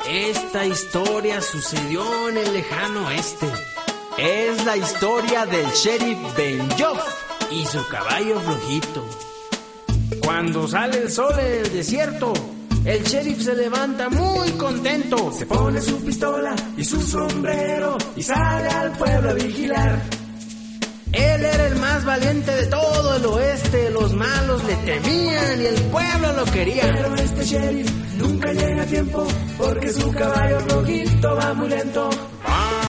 Esta historia sucedió en el lejano oeste. Es la historia del sheriff Ben-Joff y su caballo flojito. Cuando sale el sol en el desierto, el sheriff se levanta muy contento. Se pone su pistola y su sombrero y sale al pueblo a vigilar. Él era el más valiente de todo el oeste. Los malos le temían y el pueblo lo quería. Pero este sheriff nunca llega a tiempo porque su caballo flojito va muy lento.